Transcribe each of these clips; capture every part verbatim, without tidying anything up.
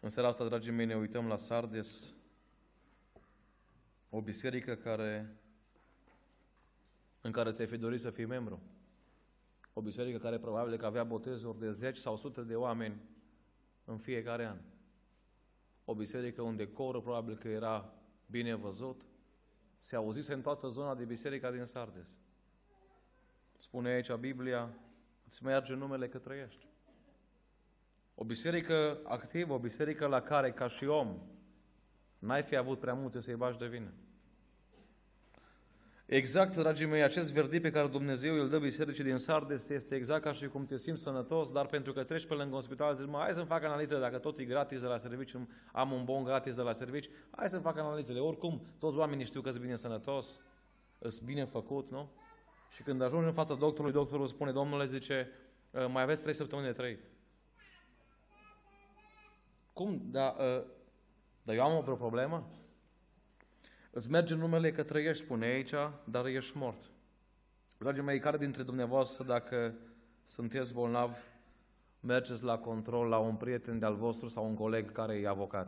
În seara asta, dragii mei, ne uităm la Sardes, o biserică care, în care ți-ai fi dorit să fii membru. O biserică care probabil că avea botezuri de zeci sau sute de oameni în fiecare an. O biserică unde corul probabil că era bine văzut. Se auzise în toată zona de biserica din Sardes. Spune aici Biblia, îți merge numele că trăiești. O biserică activă, o biserică la care, ca și om, n-ai fi avut prea multe să-i bagi de vină. Exact, dragii mei, acest verdict pe care Dumnezeu îl dă bisericii din Sardes este exact ca și cum te simți sănătos, dar pentru că treci pe lângă un spital, zici, mă, hai să-mi fac analizele, dacă tot e gratis de la serviciu, am un bon gratis de la serviciu, hai să-mi fac analizele. Oricum, toți oamenii știu că sunt bine sănătos, sunt bine făcut, nu? Și când ajungi în fața doctorului, doctorul spune, domnule, zice, mai aveți trei săptămâni de trăit. Cum? Dar, dar eu am o vreo problemă? Îți merge numele că trăiești, spune aici, dar ești mort. Dragii mei, care dintre dumneavoastră, dacă sunteți bolnavi, mergeți la control la un prieten de-al vostru sau un coleg care e avocat?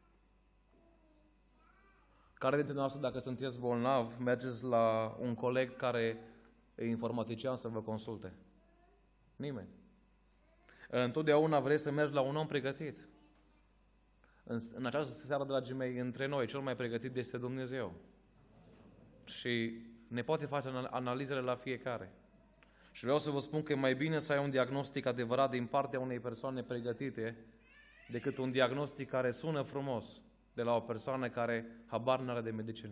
Care dintre dumneavoastră, dacă sunteți bolnavi, mergeți la un coleg care e informatician să vă consulte? Nimeni. Întotdeauna vrei să mergi la un om pregătit. În, în această seară, dragii mei, între noi, cel mai pregătit este Dumnezeu. Și ne poate face analizele la fiecare. Și vreau să vă spun că e mai bine să ai un diagnostic adevărat din partea unei persoane pregătite decât un diagnostic care sună frumos de la o persoană care habar n-are de medicină.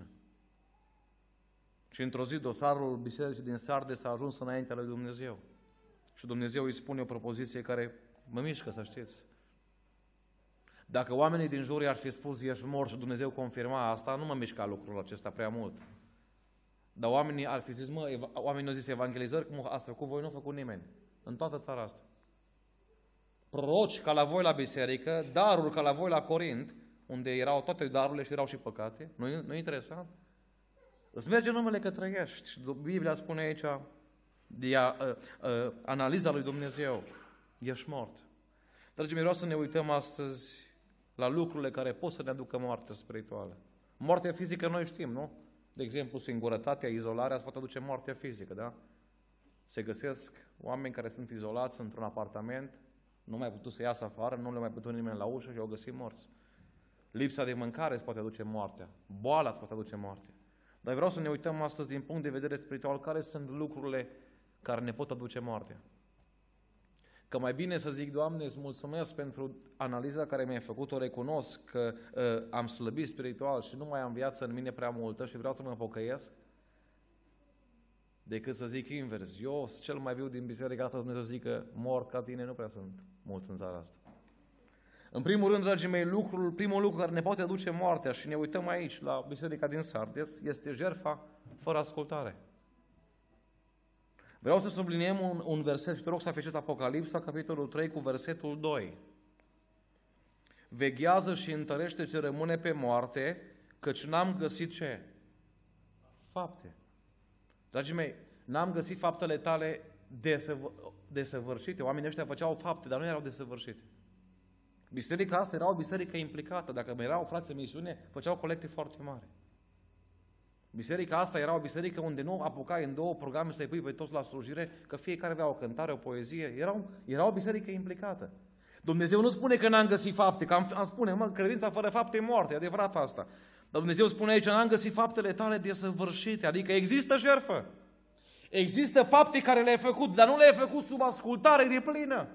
Și într-o zi dosarul bisericii din Sardes a ajuns înaintea lui Dumnezeu. Și Dumnezeu îi spune o propoziție care mă mișcă, să știți. Dacă oamenii din jur ar fi spus, ești mort, și Dumnezeu confirma asta, nu mă mișca lucrul acesta prea mult. Dar oamenii ar fi zis, mă, oamenii au zis evangelizări, cum ați făcut voi, nu a făcut nimeni. În toată țara asta. Proroci ca la voi la biserică, daruri ca la voi la Corint, unde erau toate darurile și erau și păcate. Nu-i, nu-i interesant? Îți merge numele că trăiești. Și Biblia spune aici, dia, uh, uh, analiza lui Dumnezeu. Ești mort. Dragii mei, vreau să ne uităm astăzi la lucrurile care pot să ne aducă moarte spirituală. Moartea fizică noi știm, nu? De exemplu, singurătatea, izolarea, îți poate aduce moartea fizică, da? Se găsesc oameni care sunt izolați într-un apartament, nu mai putut să iasă afară, nu le mai putut nimeni la ușă și au găsit morți. Lipsa de mâncare îți poate aduce moartea. Boala îți poate aduce moartea. Dar vreau să ne uităm astăzi din punct de vedere spiritual care sunt lucrurile care ne pot aduce moartea. Că mai bine să zic, Doamne, îți mulțumesc pentru analiza care mi-ai făcut-o, recunosc că uh, am slăbit spiritual și nu mai am viață în mine prea multă și vreau să mă pocăiesc, decât să zic invers. Eu sunt cel mai viu din biserica asta, Dumnezeu zică, mort ca tine nu prea sunt mulți în țara asta. În primul rând, dragii mei, lucrul, primul lucru care ne poate aduce moartea și ne uităm aici, la biserica din Sardes, este jertfa fără ascultare. Vreau să subliniem un, un verset și te rog să afeșeți Apocalipsa, capitolul trei, cu versetul doi. Veghează și întărește ce rămâne pe moarte, căci n-am găsit ce? Fapte. Dragii mei, n-am găsit faptele tale desăvârșite. Oamenii ăștia făceau fapte, dar nu erau desăvârșite. Biserica asta era o biserică implicată. Dacă mai erau frați în misiune, făceau colecte foarte mari. Biserica asta era o biserică unde nu apucai în două programe să-i pui pe toți la slujire, că fiecare avea o cântare, o poezie. Era, era o biserică implicată. Dumnezeu nu spune că n-am găsit fapte, că am, am spune, mă, credința fără fapte e moarte, e adevărat asta. Dar Dumnezeu spune aici, n-am găsit faptele tale desăvârșite, adică există jertfă. Există fapte care le-ai făcut, dar nu le-ai făcut sub ascultare deplină.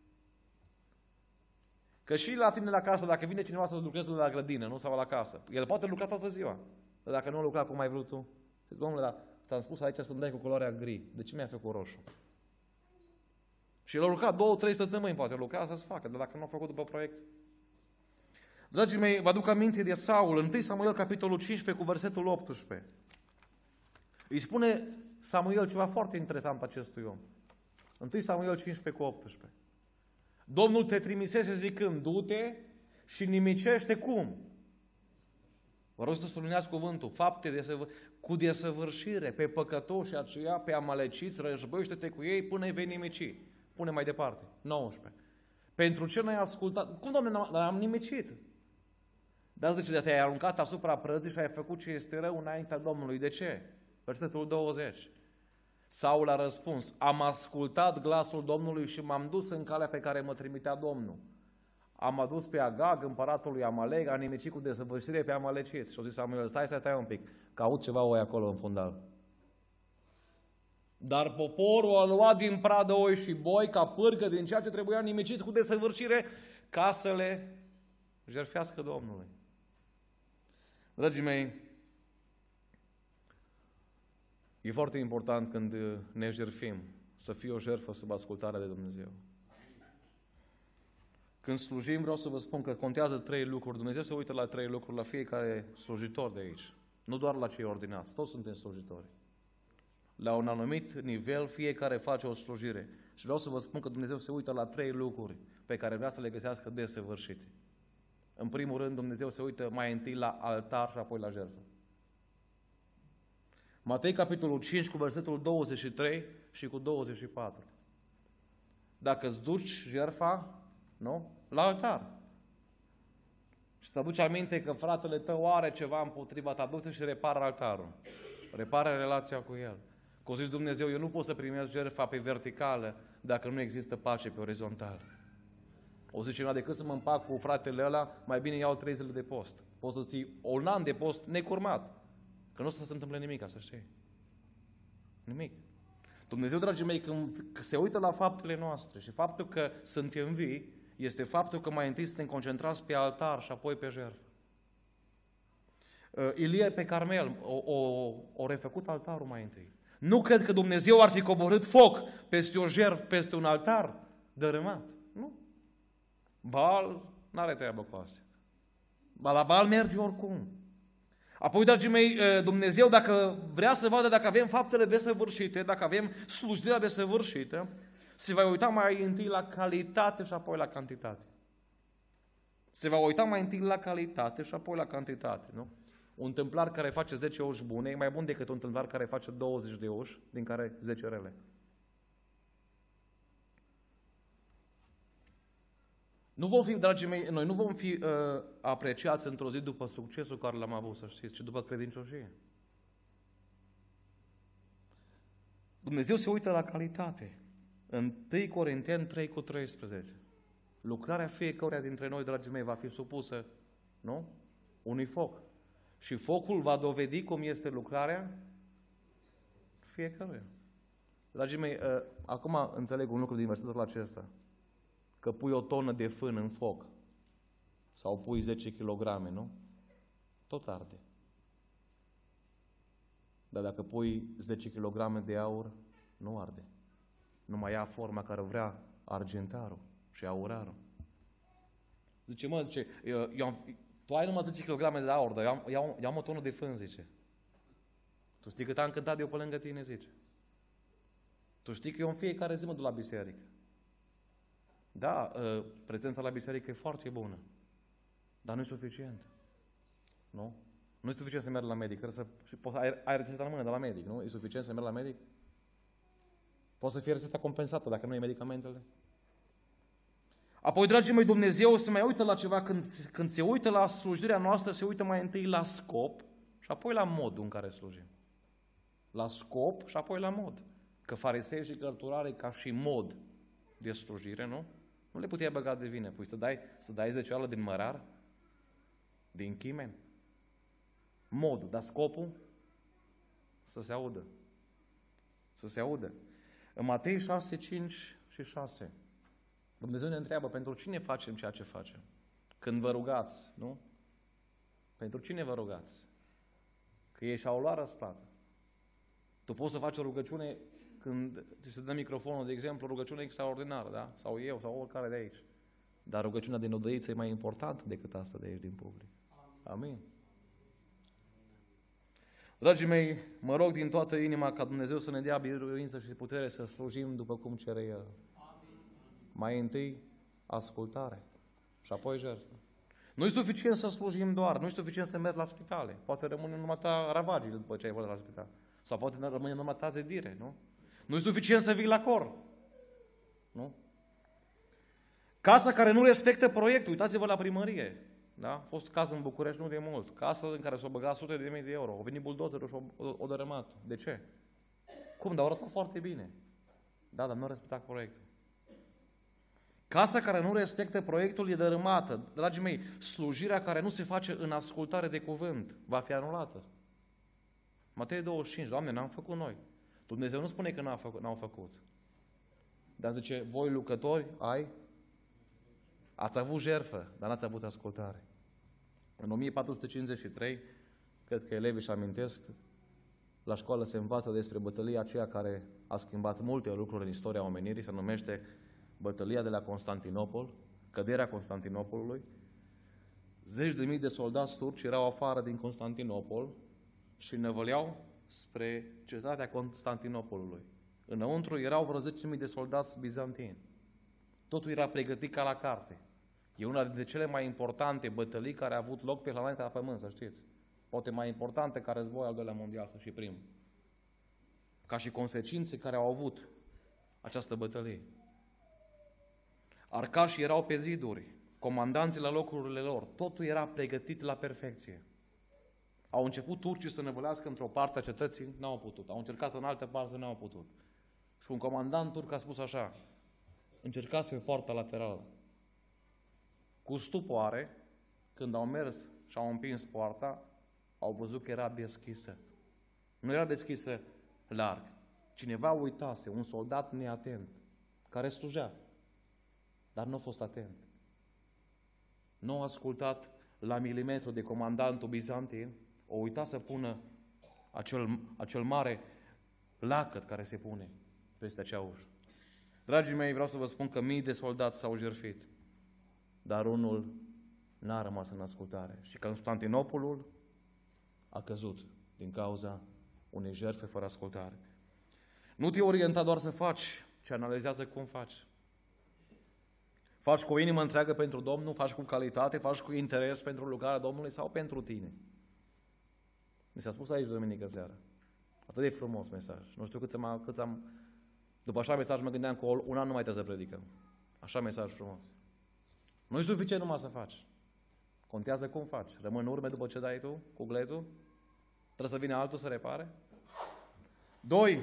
Că și la tine la casă, dacă vine cineva să-ți lucreze la grădină, nu, sau la casă, el poate lucra toată ziua. Dar dacă nu lucra cum ai vrut tu, zici, domnule, dar ți-am spus aici să-mi dai cu culoarea gri. De ce mi-ai făcut roșu? Și el a lucrat două, trei săptămâni, poate lucra să-ți facă, dar dacă nu a făcut după proiect. Dragii mei, vă aduc aminte de Saul, întâi Samuel, capitolul cincisprezece, cu versetul optsprezece. Îi spune Samuel ceva foarte interesant acestui om. întâi Samuel cincisprezece, cu optsprezece. Domnul te trimisese zicând, du-te și nimicește cum? Vă rog să subliniați cuvântul, fapte de săvâr... cu desăvârșire, pe păcătoși aceia, pe amaleciți, războiește-te cu ei până îi vei nimici. Pune mai departe, nouăsprezece. Pentru ce n-ai ascultat? Cum, Doamne, dar am nimicit. Dar zice, de te-ai aruncat asupra prăzii și ai făcut ce este rău înaintea Domnului. De ce? Versetul douăzeci. Saul a răspuns, am ascultat glasul Domnului și m-am dus în calea pe care mă trimitea Domnul. Am adus pe Agag, împăratul lui Amalek, a nimicit cu desăvârșire pe amaleciți. Și a zis Samuel, stai, stai, stai un pic, că aud ceva oi acolo în fundal. Dar poporul a luat din pradă oi și boi ca pârgă din ceea ce trebuia nimicit cu desăvârșire ca să le jertfească Domnului. Dragii mei, e foarte important când ne jertfim să fie o jertfă sub ascultarea de Dumnezeu. Când slujim, vreau să vă spun că contează trei lucruri. Dumnezeu se uită la trei lucruri, la fiecare slujitor de aici. Nu doar la cei ordinați, toți suntem slujitori. La un anumit nivel, fiecare face o slujire. Și vreau să vă spun că Dumnezeu se uită la trei lucruri pe care vrea să le găsească desăvârșite. În primul rând, Dumnezeu se uită mai întâi la altar și apoi la jertfă. Matei, capitolul cinci, cu versetul douăzeci și trei și cu douăzeci și patru. Dacă îți duci jertfa, nu? La altar. Și te aduci aminte că fratele tău are ceva împotriva ta, du-te și repară altarul. Repară relația cu el. Că o zis Dumnezeu, eu nu pot să primesc jertfa pe verticală dacă nu există pace pe orizontală. O zice cineva, decât să mă împac cu fratele ăla, mai bine iau trei zile de post. Poți să ții un an de post necurmat. Că nu o să se întâmple nimic, să știi. Nimic. Dumnezeu, dragii mei, când se uită la faptele noastre și faptul că suntem vii, este faptul că mai întâi suntem concentrați pe altar și apoi pe jertfă. Ilie pe Carmel o, o, o refăcut altarul mai întâi. Nu cred că Dumnezeu ar fi coborât foc peste o jertfă, peste un altar dărâmat. Nu. Baal n-are treabă cu astea. La Baal merge oricum. Apoi, dragii mei, Dumnezeu, dacă vrea să vadă dacă avem faptele desăvârșite, dacă avem slujirea desăvârșită, se va uita mai întâi la calitate și apoi la cantitate. Se va uita mai întâi la calitate și apoi la cantitate, nu? Un tâmplar care face zece uși bune e mai bun decât un tâmplar care face douăzeci de uși, din care zece rele. Nu vom fi, dragii mei, noi nu vom fi uh, apreciați într-o zi după succesul care l-am avut, să știți, ci după credincioșie. Dumnezeu se uită la calitate. În întâi Corinteni trei cu treisprezece. Lucrarea fiecăruia dintre noi, dragii mei, va fi supusă, nu? Unui foc. Și focul va dovedi cum este lucrarea fiecăruia. Dragii mei, uh, acum înțeleg un lucru din versetul acesta. Că pui o tonă de fân în foc sau pui zece kilograme, nu? Tot arde. Dar dacă pui zece kilograme de aur, nu arde. Nu mai ia forma care vrea argentarul și aurarul. Zice, mă, zice, eu, eu am, tu ai numai zece kilograme de aur, dar eu am, eu, eu am o tonă de fân, zice. Tu știi cât am cântat eu pe lângă tine, zice. Tu știi că eu în fiecare zi mă duc la biserică. Da, prezența la biserică e foarte bună, dar nu e suficient. Nu? Nu e suficient să mergi la medic. Trebuie să, și poți, ai, ai rețeta în mână de la medic, nu? E suficient să mergi la medic? Poate să fie rețeta compensată dacă nu e medicamentele. Apoi, dragii mei, Dumnezeu se mai uită la ceva. Când, când se uită la slujirea noastră, se uită mai întâi la scop și apoi la modul în care slujim. La scop și apoi la mod. Că farisei și cărturare ca și mod de slujire, nu? Nu le puteai băga de vină. Păi să dai, să dai zecioală din mărar? Din chimen? Modul, dar scopul? Să se audă. Să se audă. În Matei șase, cinci și șase, Dumnezeu ne întreabă, pentru cine facem ceea ce facem? Când vă rugați, nu? Pentru cine vă rugați? Că ei și-au luat răsplată. Tu poți să faci o rugăciune când ți se dă microfonul, de exemplu, o rugăciune extraordinară, da? Sau eu, sau oricare de aici. Dar rugăciunea din odăiță e mai importantă decât asta de aici din public. Amin. Dragii mei, mă rog din toată inima ca Dumnezeu să ne dea biruință și putere să slujim după cum cere El. Mai întâi, ascultare și apoi jertfă. Nu e suficient să slujim doar, nu e suficient să mergi la spitale. Poate rămâne numai ta ravagii după ce ai fost la spital. Sau poate rămâne numai ta zidire, nu? Nu e suficient să vii la cor. Nu? Casa care nu respectă proiectul, uitați-vă la primărie. Da? A fost caz în București nu de mult. Casă în care s-au băgat sute de mii de euro. Au venit buldozerul și o dărâmat. De ce? Cum? Dar au arătat foarte bine. Da, dar nu a respectat proiectul. Casa care nu respectă proiectul e dărâmată. Dragii mei, slujirea care nu se face în ascultare de cuvânt va fi anulată. Matei douăzeci și cinci, Doamne, n-am făcut noi. Dumnezeu nu spune că n-a făcut, n-au făcut. Dar zice, voi lucrători ai, ați avut jertfă, dar n-ați avut ascultare. În o mie patru sute cincizeci și trei, cred că elevii își amintesc, la școală se învață despre bătălia aceea care a schimbat multe lucruri în istoria omenirii, se numește bătălia de la Constantinopol, căderea Constantinopolului. Zeci de mii de soldați turci erau afară din Constantinopol și năvăleau spre cetatea Constantinopolului. Înăuntru erau vreo zece mii de soldați bizantini. Totul era pregătit ca la carte. E una dintre cele mai importante bătălii care a avut loc pe planeta Pământ, să știți. Poate mai importante ca războiul al doilea mondial, să și primul. Ca și consecințe care au avut această bătălie. Arcașii erau pe ziduri, comandanții la locurile lor. Totul era pregătit la perfecție. Au început turcii să năvălească într-o parte a cetății, n-au putut. Au încercat în altă parte, n-au putut. Și un comandant turc a spus așa, încercați pe poarta laterală. Cu stupoare, când au mers și au împins poarta, au văzut că era deschisă. Nu era deschisă larg. Cineva uitase, un soldat neatent, care slujea, dar nu a fost atent. Nu a ascultat la milimetru de comandantul bizantin, o uita să pună acel, acel mare lacăt care se pune peste acea ușă. Dragii mei, vreau să vă spun că mii de soldați s-au jertfit, dar unul n-a rămas în ascultare. Și Constantinopolul a căzut din cauza unei jertfe fără ascultare. Nu te orienta doar să faci, ci analizează cum faci. Faci cu o inimă întreagă pentru Domnul, faci cu calitate, faci cu interes pentru lucrarea Domnului sau pentru tine. Mi s-a spus aici duminică seara. Atât de frumos mesaj. Nu știu cât am, cât am... După așa mesaj mă gândeam că un an nu mai trebuie să predicăm. Așa mesaj frumos. Nu e suficient numai să faci. Contează cum faci. Rămân urme după ce dai tu cu gletul? Trebuie să vină altul să repare? Doi.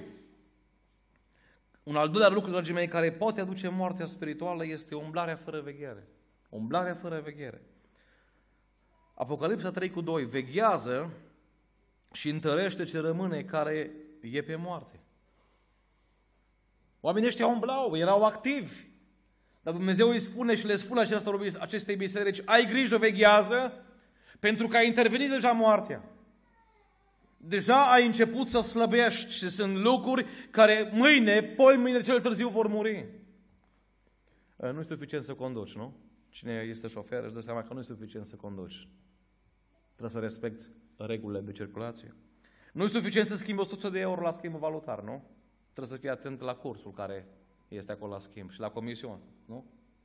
Un al doilea lucru, dragii mei, care poate aduce moartea spirituală este umblarea fără veghere. Umblarea fără veghere. Apocalipsa trei cu doi. Veghează și întărește ce rămâne care e pe moarte. Oamenii ăștia umblau, erau activi. Dar Dumnezeu îi spune și le spune acestei biserici, ai grijă, veghează, pentru că a intervenit deja moartea. Deja ai început să slăbești și sunt lucruri care mâine, poi mâine cel târziu vor muri. Nu e suficient să conduci, nu? Cine este șofer își dă seama că nu e suficient să conduci. Trebuie să respecti regulile de circulație. Nu e suficient să schimbi o sută de euro la schimbul valutar, nu? Trebuie să fii atent la cursul care este acolo la schimb și la comision, nu?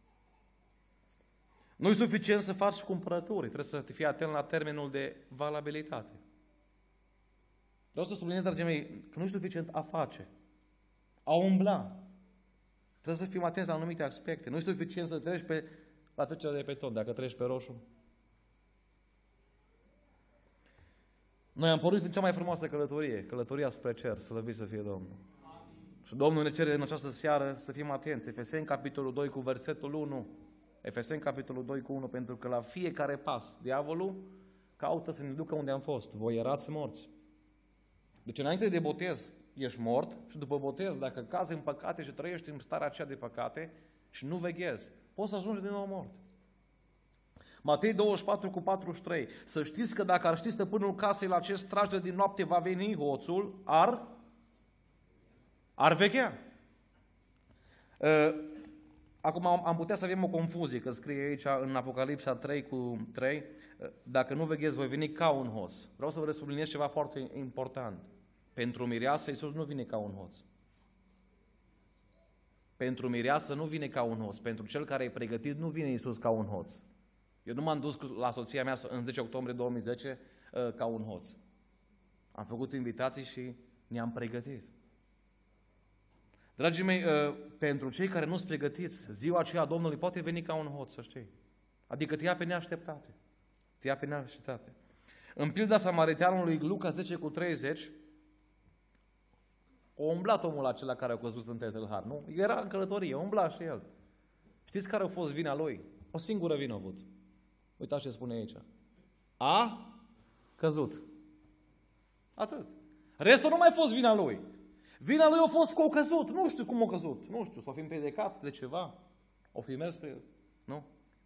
Nu e suficient să faci cumpărături, trebuie să fii atent la termenul de valabilitate. Vreau să subliniez, dragii mei, că nu e suficient a face, a umbla. Trebuie să fim atenți la anumite aspecte. Nu e suficient să treci pe, la trecerea de peton, dacă treci pe roșu. Noi am pornit în cea mai frumoasă călătorie, călătoria spre cer, slăvit să fie Domnul. Amin. Și Domnul ne cere în această seară să fim atenți. Efeseni, capitolul doi, cu versetul unu. Efeseni, capitolul doi, cu unu, pentru că la fiecare pas, diavolul caută să ne ducă unde am fost. Voi erați morți. Deci înainte de botez ești mort și după botez, dacă cazi în păcate și trăiești în starea aceea de păcate și nu veghezi, poți să ajungi din nou mort. Matei douăzeci și patru cu patruzeci și trei. Să știți că dacă ar ști stăpânul casei la ce strajde din noapte va veni hoțul, ar, ar veghea. Acum am putea să avem o confuzie, că scrie aici în Apocalipsa trei cu trei, dacă nu veghezi, voi veni ca un hoț. Vreau să vă subliniez ceva foarte important. Pentru mireasă, Iisus nu vine ca un hoț. Pentru mireasă nu vine ca un hoț. Pentru cel care e pregătit, nu vine Iisus ca un hoț. Eu nu m-am dus la soția mea în zece octombrie două mii zece ca un hoț. Am făcut invitații și ne-am pregătit. Dragii mei, pentru cei care nu sunt pregătiți, ziua aceea Domnului poate veni ca un hoț, să știi. Adică te ia pe neașteptate. Te ia pe neașteptate. În pilda samariteanului, Luca zece cu treizeci, o umblat omul acela care a căzut între tâlhari, nu? Era în călătorie, umbla și el. Știți care a fost vina lui? O singură vină a avut. Uitați ce spune aici. A căzut. Atât. Restul nu mai a fost vina lui. Vina lui a fost că a căzut. Nu știu cum a căzut. Nu știu, s-o fi împiedicat de ceva. O fi mers pe... Nu?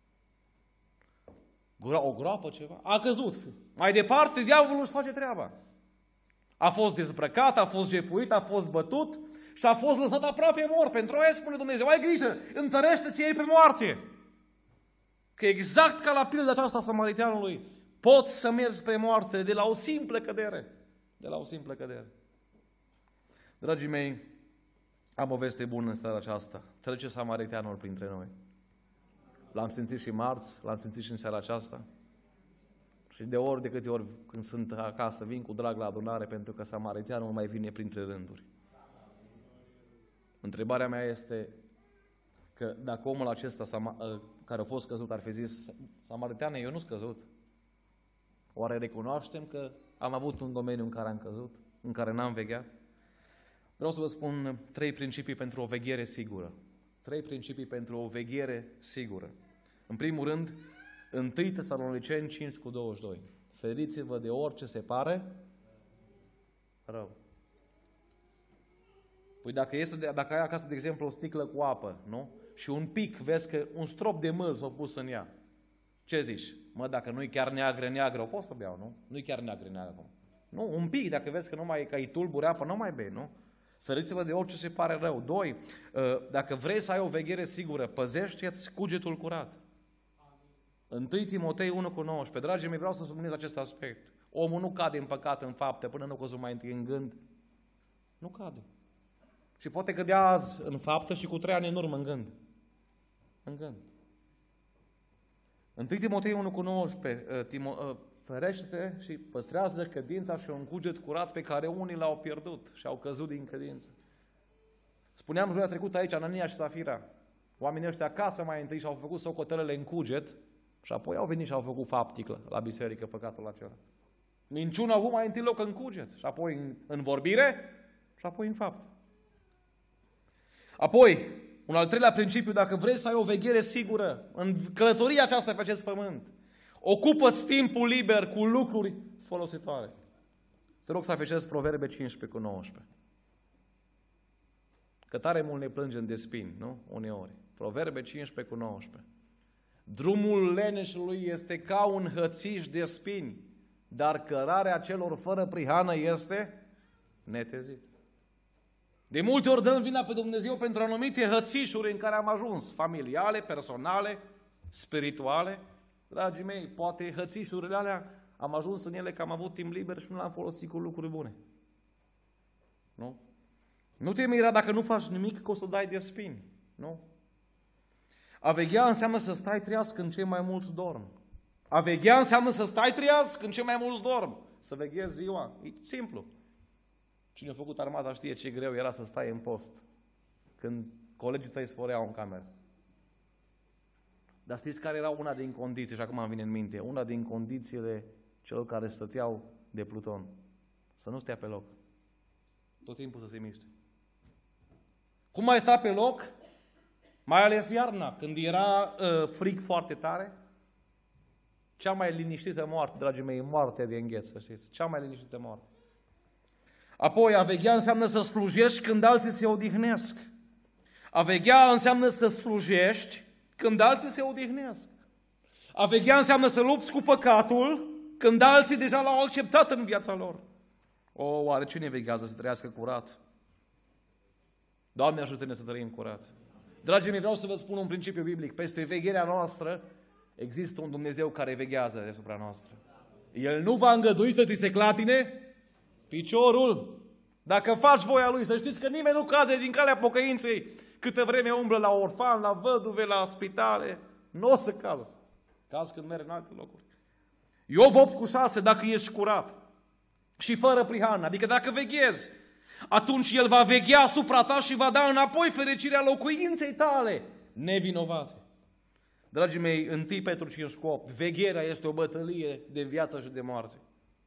O groapă, ceva. A căzut. Mai departe, diavolul își face treaba. A fost dezbrăcat, a fost jefuit, a fost bătut și a fost lăsat aproape mort. Pentru aia spune Dumnezeu, ai grijă, întărește-ți ei pe moarte. Că exact ca la pilda aceasta samariteanului, poți să mergi spre moarte de la o simplă cădere. De la o simplă cădere. Dragii mei, am o veste bună în seara aceasta. Trece samariteanul printre noi. L-am simțit și marți, l-am simțit și în seara aceasta. Și de ori de câte ori când sunt acasă, vin cu drag la adunare pentru că samariteanul mai vine printre rânduri. Întrebarea mea este că dacă omul acesta care a fost căzut ar fi zis, samariteane, eu nu sunt căzut. Oare recunoaștem că am avut un domeniu în care am căzut, în care n-am vegheat? Vreau să vă spun trei principii pentru o veghere sigură. Trei principii pentru o veghere sigură. În primul rând, întâi Tesaloniceni cinci cu douăzeci și doi. Feriți-vă de orice se pare rău. Păi dacă, este de, dacă ai acasă, de exemplu, o sticlă cu apă, nu? Și un pic, vezi că un strop de măl s-a pus în ea. Ce zici? Mă, dacă nu-i chiar neagră, neagră, o poți să beau, nu? Nu-i chiar neagră, neagră. Nu, un pic, dacă vezi că nu mai că-i tulbure apă, nu mai bei, nu? Feriți-vă de orice se pare rău. Doi, dacă vrei să ai o veghere sigură, păzește-ți cugetul curat. întâi Timotei unu cu nouăsprezece. Dragii mei, vreau să subliniez acest aspect. Omul nu cade în păcat în fapte până nu căzut mai întâi în gând. Nu cade. Și poate cădea azi în faptă și cu trei ani în urmă în gând. În gând. întâi Timotei unu cu nouăsprezece. Timo, ferește-te și păstrează credința și un cuget curat pe care unii l-au pierdut și au căzut din credință. Spuneam joia trecută aici, Anania și Safira. Oamenii ăștia acasă mai întâi și-au făcut socotelele în cuget și apoi au venit și au făcut faptică la biserică păcatul acela. Minciuna a avut mai întâi loc în cuget și apoi în, în vorbire și apoi în fapt. Apoi, un al treilea principiu, dacă vrei să ai o veghere sigură în călătoria aceasta pe acest pământ, ocupă-ți timpul liber cu lucruri folositoare. Te rog să afeșezi Proverbe cincisprezece cu nouăsprezece. Că tare mult ne plângem de spini, nu? Uneori. Proverbe cincisprezece cu nouăsprezece. Drumul leneșului este ca un hățiș de spini, dar cărarea celor fără prihană este netezit. De multe ori dăm vina pe Dumnezeu pentru anumite hățișuri în care am ajuns, familiale, personale, spirituale. Dragii mei, poate hățișurile alea am ajuns în ele că am avut timp liber și nu l-am folosit cu lucruri bune. Nu? Nu te mira dacă nu faci nimic că o să dai de spini. Nu? A veghea înseamnă să stai treaz când cei mai mulți dorm. A veghea înseamnă să stai treaz când cei mai mulți dorm. Să veghezi ziua. E simplu. Cine a făcut armata știe ce greu era să stai în post când colegii tăi sforeau în cameră. Dar știți care era una din condiții, și acum îmi vine în minte, una din condițiile celor care stăteau de Pluton? Să nu stea pe loc. Tot timpul să se miște. Cum mai sta pe loc? Mai ales iarna, când era uh, frig foarte tare. Cea mai liniștită moarte, dragii mei, moartea de îngheț, să știți. Cea mai liniștită moarte. Apoi, a veghea înseamnă să slujești când alții se odihnesc. A veghea înseamnă să slujești când alții se odihnesc. A veghea înseamnă să lupți cu păcatul când alții deja l-au acceptat în viața lor. O, oare cine veghează să trăiască curat? Doamne, ajută-ne să trăim curat. Dragii mei, vreau să vă spun un principiu biblic. Peste vegherea noastră există un Dumnezeu care veghează deasupra noastră. El nu va îngădui să ți se clatine piciorul. Dacă faci voia Lui, să știți că nimeni nu cade din calea pocăinței câtă vreme umblă la orfan, la văduve, la spitale. Nu o să caz. Caz când merg în alte locuri. Iov opt cu șase, dacă ești curat și fără prihană, adică dacă veghezi atunci El va veghea asupra ta și va da înapoi fericirea locuinței tale nevinovate. Dragii mei, întâi Petru cinci opt, vegherea este o bătălie de viață și de moarte.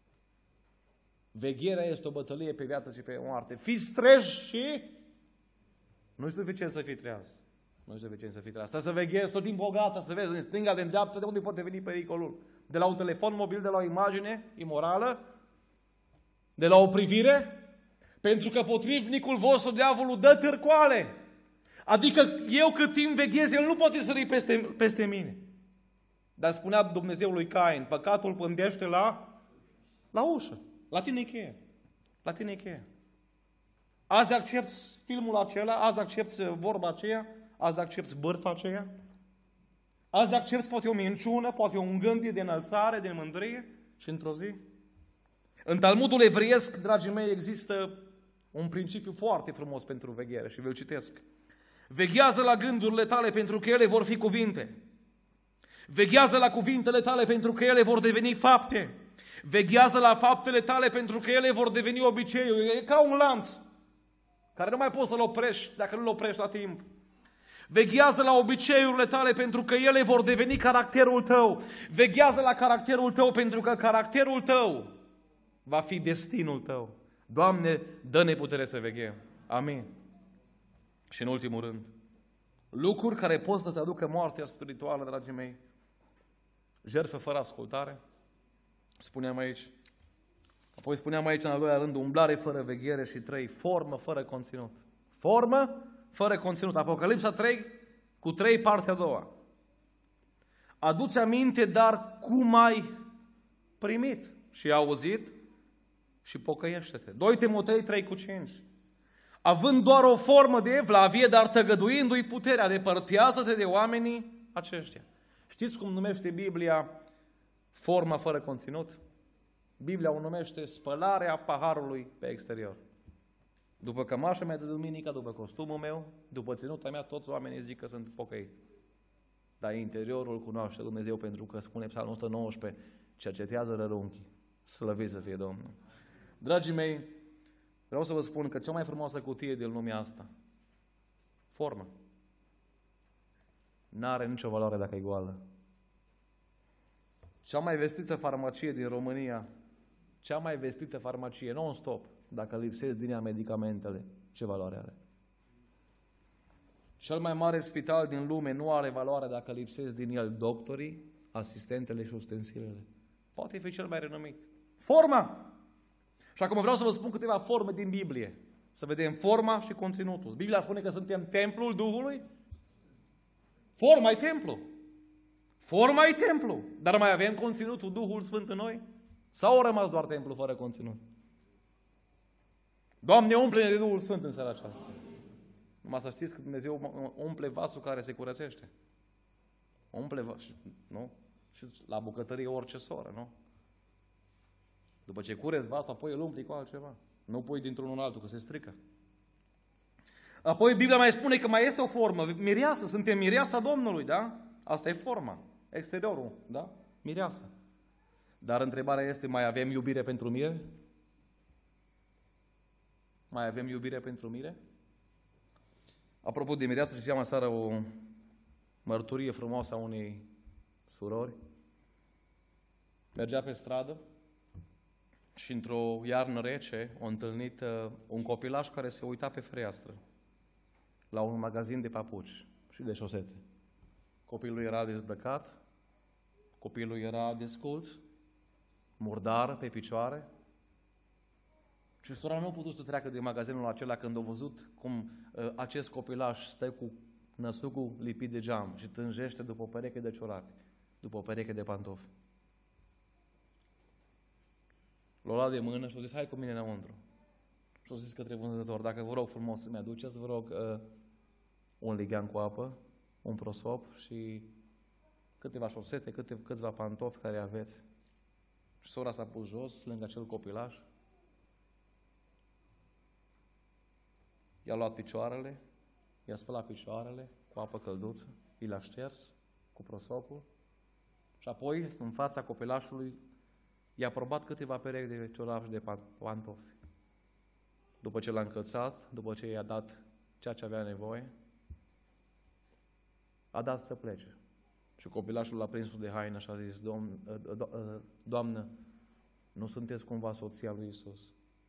Vegherea este o bătălie pe viață și pe moarte. Fiți treji și nu-i suficient să fii treaz. Nu-i suficient să fii treaz. Trebuie să veghezi tot timpul gata, să vezi în stânga, de în dreapta, de unde poate veni pericolul. De la un telefon mobil, de la o imagine imorală, de la o privire, pentru că potrivnicul vostru, diavolul, dă târcoale. Adică eu cât timp veghez, el nu poate sări peste, peste mine. Dar spunea Dumnezeu lui Cain, păcatul pândește la, la ușă. La tine e cheia. La tine e cheia. Azi accepti filmul acela, azi accepti vorba aceea, azi accepti bârfa aceea, azi accepti poate o minciună, poate un gând de înălțare, de mândrie și într-o zi. În Talmudul evreiesc, dragii mei, există un principiu foarte frumos pentru veghere și vi-l citesc. Veghează la gândurile tale pentru că ele vor fi cuvinte. Veghează la cuvintele tale pentru că ele vor deveni fapte. Veghează la faptele tale pentru că ele vor deveni obiceiuri. E ca un lanț care nu mai poți să-l oprești dacă nu-l oprești la timp. Veghează la obiceiurile tale pentru că ele vor deveni caracterul tău. Veghează la caracterul tău pentru că caracterul tău va fi destinul tău. Doamne, dă-ne putere să veghem. Amin. Și în ultimul rând, lucruri care pot să te aducă moartea spirituală, dragii mei. Jertfă fără ascultare. Spuneam aici. Apoi spuneam aici în al doilea rând, umblare fără veghere și trei, formă fără conținut. Formă fără conținut. Apocalipsa trei cu trei, partea a doua. Adu-ți aminte, dar cum ai primit și auzit și pocăiește-te. doi Timotei trei cu cinci. Având doar o formă de evlavie, dar tăgăduindu-i puterea, depărtează-te de oamenii aceștia. Știți cum numește Biblia forma fără conținut? Biblia o numește spălarea paharului pe exterior. După cămașa mea de duminică, după costumul meu, după ținuta mea, toți oamenii zic că sunt pocăiți. Dar interiorul cunoaște Dumnezeu, pentru că spune Psalmul o sută nouăsprezece, cercetează rărunchii. Slăvit să fie Domnul. Dragii mei, vreau să vă spun că cea mai frumoasă cutie din lumea asta, formă, n-are nicio valoare dacă e goală. Cea mai vestită farmacie din România, cea mai vestită farmacie, non-stop, dacă lipsesc din ea medicamentele, ce valoare are? Cel mai mare spital din lume nu are valoare dacă lipsesc din el doctorii, asistentele și ustensilele. Poate fi cel mai renumit. Forma! Și acum vreau să vă spun câteva forme din Biblie. Să vedem forma și conținutul. Biblia spune că suntem templul Duhului. Forma e templu. Forma e templu. Dar mai avem conținutul Duhul Sfânt în noi? Sau a rămas doar templu fără conținut? Doamne, umple-ne de Duhul Sfânt în seara aceasta. Numai să știți că Dumnezeu umple vasul care se curățește. Umple vasul, nu? Și la bucătărie orice soră, nu? După ce cureți vasul, apoi îl umpli cu altceva. Nu pui dintr-unul în altul, că se strică. Apoi Biblia mai spune că mai este o formă. Mireasă, suntem mireasa Domnului, da? Asta e forma. Exteriorul, da? Mireasă. Dar întrebarea este, mai avem iubire pentru mire? Mai avem iubire pentru mire? Apropo de mireasă, citeam aseară o mărturie frumoasă a unei surori. Mergea pe stradă și într-o iarnă rece a întâlnit uh, un copilaș care se uita pe fereastră la un magazin de papuci și de șosete. Copilul era dezbrăcat, copilul era desculț, murdar pe picioare. Și sora nu a putut să treacă de magazinul acela când a văzut cum uh, acest copilaș stă cu năsucul lipit de geam și tânjește după o pereche de ciorapi, după o pereche de pantofi. L-a luat de mână și a zis, hai cu mine înăuntru. Și a zis către vânzător, dacă vă rog frumos să-mi aduceți, vă rog, uh, un lighean cu apă, un prosop și câteva șosete, câte, câțiva pantofi care aveți. Și sora s-a pus jos, lângă acel copilaș. I-a luat picioarele, i-a spălat picioarele cu apă călduță, i l-a șters cu prosopul și apoi, în fața copilașului, i-a probat câteva perechi de ciorapi și de pantofi. după ce l-a încălțat, după ce i-a dat ceea ce avea nevoie, a dat să plece. Și copilașul l-a prins de haină și a zis, Domn, do, Doamnă, nu sunteți cumva soția lui Iisus?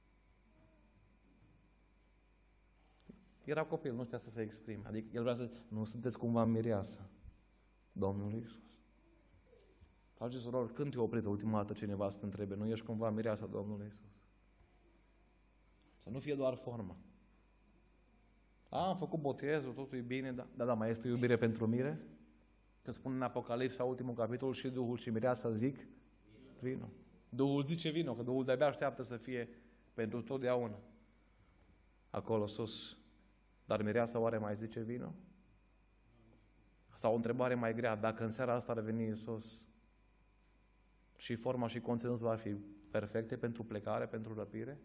Era copil, nu știa să se exprime. Adică el vrea să nu sunteți cumva mireasa Domnului Iisus. Frate și surori, când te-a oprit ultima dată cineva să te întrebe, nu ești cumva mireasa Domnului Iisus? Să nu fie doar forma. A, am făcut botezul, totul e bine, da, da, da, mai este iubire pentru mire? Că spune în Apocalipsa, ultimul capitol, și Duhul și mireasa zic, vino. Duhul zice vino, că Duhul de-abia așteaptă să fie pentru totdeauna acolo sus. Dar mireasa oare mai zice vino? Sau o întrebare mai grea, dacă în seara asta ar veni Iisus și forma și conținutul ar fi perfecte pentru plecare, pentru răpire?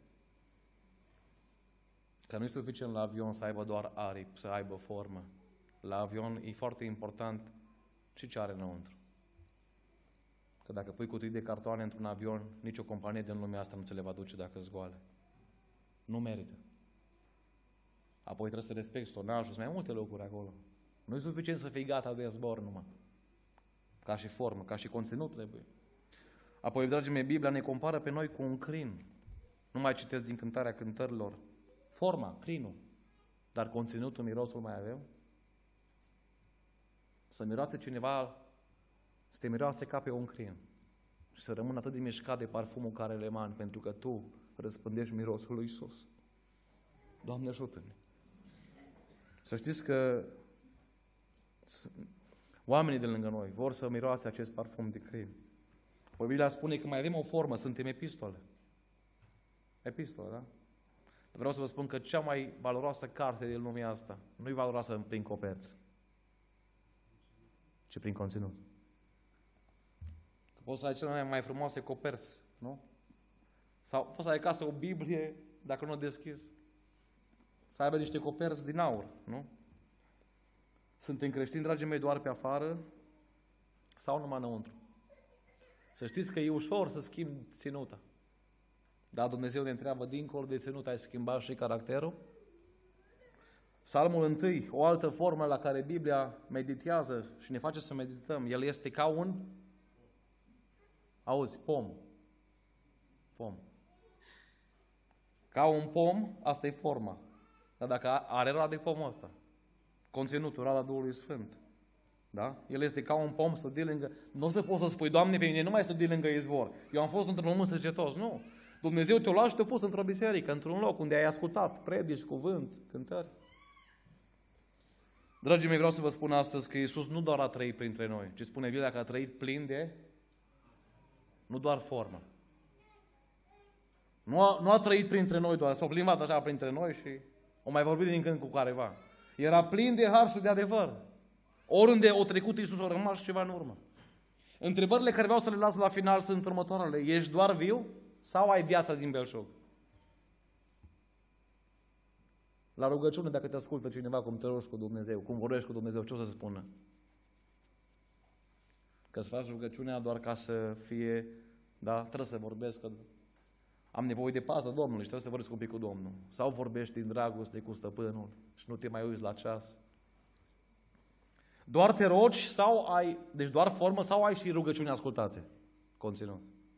Că nu e suficient la avion să aibă doar aripi, să aibă formă. La avion e foarte important și ce are înăuntru. Că dacă pui cutii de cartoane într-un avion, nicio companie din lumea asta nu ți le va duce dacă îți goale. Nu merită. Apoi trebuie să respecti tonajul, sunt mai multe lucruri acolo. Nu e suficient să fii gata de zbor numai. Ca și formă, ca și conținut trebuie. Apoi, dragii mei, Biblia ne compară pe noi cu un crin. Nu mai citesc din Cântarea Cântărilor. Forma, crinul. Dar conținutul, mirosul mai avem? Să miroase cineva, să te miroase ca pe un crin. Și să rămână atât de mișcat de parfumul care le emani, pentru că tu răspândești mirosul lui Iisus. Doamne, ajută-ne! Să știți că oamenii de lângă noi vor să miroase acest parfum de crin. Biblia spune că mai avem o formă, suntem epistole. Epistole, da? Vreau să vă spun că cea mai valoroasă carte din lumea asta nu e valoroasă prin coperți, ci prin conținut. Că poți să ai cele mai frumoase coperți, nu? Sau poți să ai acasă o Biblie, dacă nu o deschizi, să aibă niște coperți din aur, nu? Suntem creștini, dragii mei, doar pe afară sau numai înăuntru? Să știți că e ușor să schimbi ținuta. Dar Dumnezeu ne întreabă, dincolo de ținut, ai schimbat și caracterul? Psalmul întâi, o altă formă la care Biblia meditează și ne face să medităm, el este ca un, auzi, pom. Pom. Ca un pom, asta e forma. Dar dacă are roade pomul ăsta, conținutul, roada Duhului Sfânt, da? El este ca un pom să dea lângă... Nu o să poți să spui, Doamne, pe mine nu mai este de lângă izvor. Eu am fost într-un moment săgetos. Nu. Dumnezeu te-a luat și te-a pus într-o biserică, într-un loc unde ai ascultat predici, cuvânt, cântări. Dragii mei, vreau să vă spun astăzi că Iisus nu doar a trăit printre noi, ci spune Biblia că a trăit plin de... Nu doar formă. Nu a, nu a trăit printre noi doar, s-a plimbat așa printre noi și o mai vorbit din când cu careva. Era plin de har și de adevăr. Oriunde o trecut Iisus, a rămas ceva în urmă. Întrebările care vreau să le las la final sunt următoarele. Ești doar viu sau ai viața din belșug? La rugăciune, dacă te ascultă cineva cum te rogi cu Dumnezeu, cum vorbești cu Dumnezeu, ce o să spună? Că îți faci rugăciunea doar ca să fie, da, trebuie să vorbesc, că am nevoie de pază Domnului și trebuie să vorbesc un pic cu Domnul. Sau vorbești din dragoste cu stăpânul și nu te mai uiți la ceas. Doar te rogi sau ai, deci doar formă sau ai și rugăciuni ascultate? Conținut.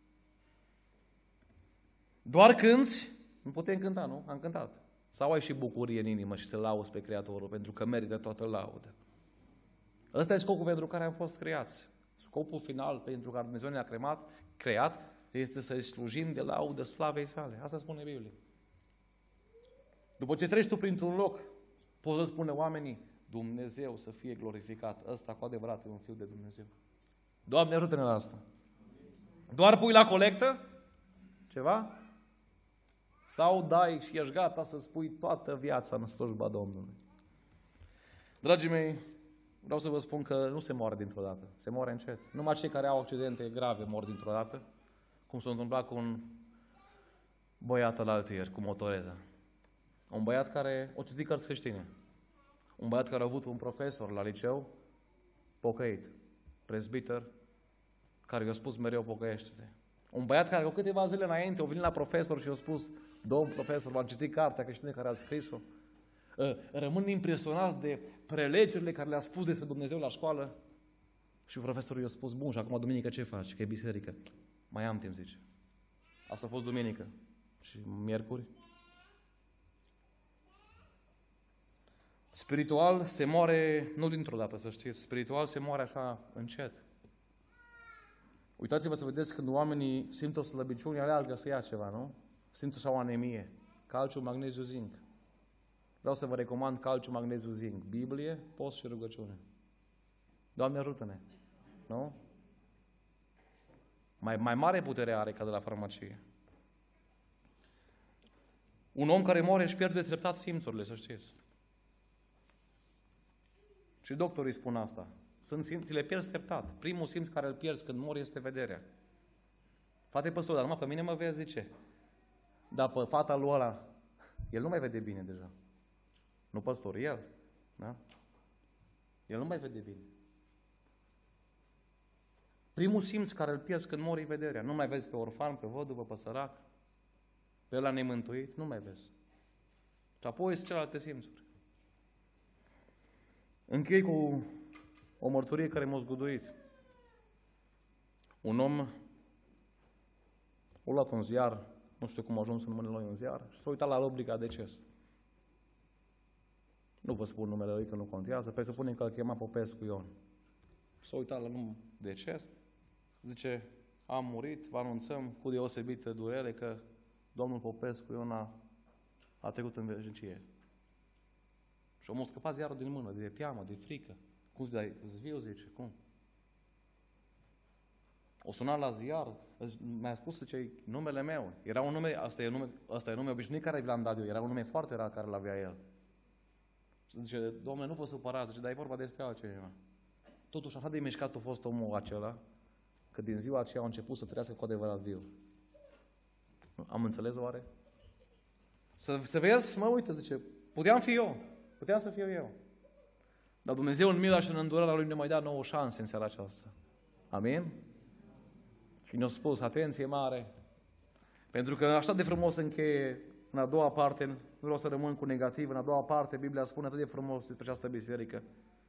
Doar cânți? Nu putem cânta, nu? Am cântat. Sau ai și bucurie în inimă și să lauzi pe Creatorul, pentru că merită toată laudă. Ăsta e scopul pentru care am fost creați. Scopul final pentru care Dumnezeu ne-a creat, creat este să-i slujim de laudă slavei sale. Asta spune Biblia. După ce treci tu printr-un loc, poți să spune oamenii, Dumnezeu să fie glorificat. Ăsta cu adevărat e un Fiu de Dumnezeu. Doamne, ajută-ne la asta. Doar pui la colectă ceva? Sau dai și ești gata să spui toată viața în slujba Domnului? Dragii mei, vreau să vă spun că nu se moare dintr-o dată. Se moare încet. Numai cei care au accidente grave mor dintr-o dată, cum s-a întâmplat cu un băiat alaltieri, cu motoreza. Un băiat care o citit cărți creștine. Un băiat care a avut un profesor la liceu, pocăit, prezbiter, care i-a spus mereu pocăiește-te. Un băiat care cu câteva zile înainte a venit la profesor și a spus: domn profesor, v-am citit cartea creștină care a scris-o. Rămân impresionați de prelegerile care le-a spus despre Dumnezeu la școală. Și profesorul i-a spus: bun, și acum duminică ce faci? Că e biserică. Mai am timp, zice. Asta a fost duminică. Și miercuri? Spiritual se moare, nu dintr-o dată, să știți, spiritual se moare așa încet. Uitați-vă să vedeți când oamenii simt o slăbiciune, aleargă să ia ceva, nu? Simt așa o anemie. Calciu, magneziu, zinc. Vreau să vă recomand calciu, magneziu, zinc. Biblie, post și rugăciune. Doamne ajută-ne! Nu? Mai, mai mare putere are ca de la farmacie. Un om care moare își pierde treptat simțurile, să știți. Și doctorii spun asta. Sunt simți, le pierzi treptat. Primul simț care îl pierzi când mori este vederea. Frate păstor, dar numai pe mine mă vezi, zice. Dar pe fata lui ăla, el nu mai vede bine deja. Nu păstor, el. Da? El nu mai vede bine. Primul simț care îl pierzi când mori e vederea. Nu mai vezi pe orfan, pe văduvă, pe sărac, pe ăla nemântuit, nu mai vezi. Și apoi sunt celelalte simțuri. Închei cu o mărturie care m-a zguduit. Un om a luat un ziar, nu știu cum a ajuns în mâinile lui un ziar, și s-a uitat la rubrica deces. Nu vă spun numele lui că nu contează, presupunem că îl chema Popescu Ion. S-a uitat la numele deces, zice: am murit, vă anunțăm cu deosebită durere că domnul Popescu Ion a, a trecut în veșnicie. Și omul a scăpat ziarul din mână, de teamă, de frică. Cum zice, dai zviu, zice, cum? O sunat la ziar, mi-a spus, zice, numele meu. Era un nume, asta e nume, asta e nume obișnuit care vi l-am dat eu, era un nume foarte rar care l-avea el. Și zice: domnule, nu vă supărați, zice, dar e vorba despre altceva. Totuși, așa de mișcat a fost omul acela, că din ziua aceea a început să trăiască cu adevărat viu. Am înțeles oare? Să, să vezi, mă uită, zice, puteam fi eu, puteam să fiu eu. Dar Dumnezeu în mila și în îndurarea Lui ne mai da nouă șanse în seara aceasta. Amin? Și ne-a spus, atenție mare, pentru că așa de frumos încheie în a doua parte, nu vreau să rămân cu negativ, în a doua parte Biblia spune atât de frumos despre această biserică.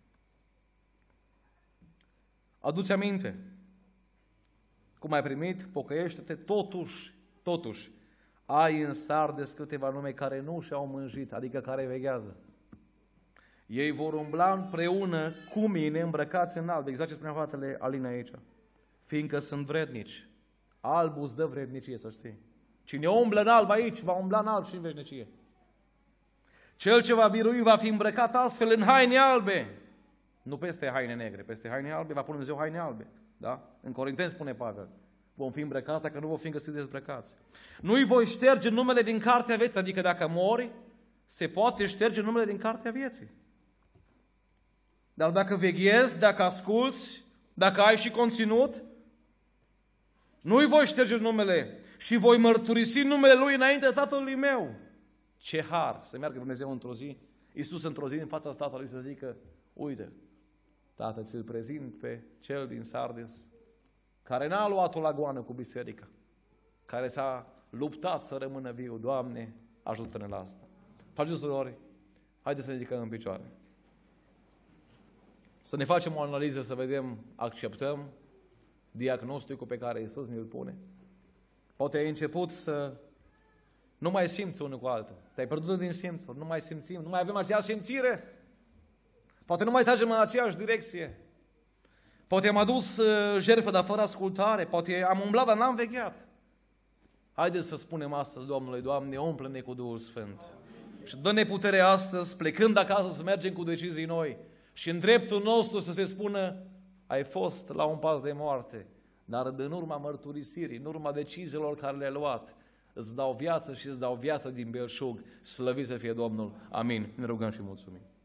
Adu-ți aminte cum ai primit, pocăiește-te, totuși, totuși, ai în Sardes câteva nume care nu și-au mânjit, adică care veghează. Ei vor umbla împreună cu mine, îmbrăcați în alb, exact ce spunea fratele Alina aici, fiindcă sunt vrednici. Albul îți dă vrednicie, să știi. Cine umblă în alb aici, va umbla în alb și în veșnicie. Cel ce va birui va fi îmbrăcat astfel în haine albe. Nu peste haine negre, peste haine albe, va pune Dumnezeu haine albe. Da? În Corinteni spune Pavel, vom fi îmbrăcați dacă nu vom fi găsiți dezbrăcați. Nu-i voi șterge numele din cartea vieții, adică dacă mori, se poate șterge numele din cartea vieții. Dar dacă veghezi, dacă asculți, dacă ai și conținut, nu-i voi șterge numele și voi mărturisi numele Lui înaintea Tatălui meu. Ce har să meargă Dumnezeu într-o zi, Iisus într-o zi în fața Tatălui să zică: uite, Tată, ți-l prezint pe cel din Sardes care n-a luat-o la goană cu biserica, care s-a luptat să rămână viu. Doamne, ajută-ne la asta. Frați și surori, haideți să ne ridicăm în picioare. Să ne facem o analiză, să vedem, acceptăm diagnosticul pe care Iisus ne-l pune. Poate ai început să nu mai simți unul cu altul. Te-ai pierdut din simțuri, nu mai simțim, nu mai avem aceeași simțire. Poate nu mai tragem în aceeași direcție. Poate am adus jertfă, dar fără ascultare. Poate am umblat, dar n-am vegheat. Haideți să spunem astăzi Domnului: Doamne, umple-ne cu Duhul Sfânt. Și dă-ne putere astăzi, plecând acasă, să mergem cu decizii noi. Și în dreptul nostru să se spună: ai fost la un pas de moarte, dar în urma mărturisirii, în urma deciziilor care le-ai luat, îți dau viață și îți dau viață din belșug. Slăvit să fie Domnul. Amin. Ne rugăm și mulțumim.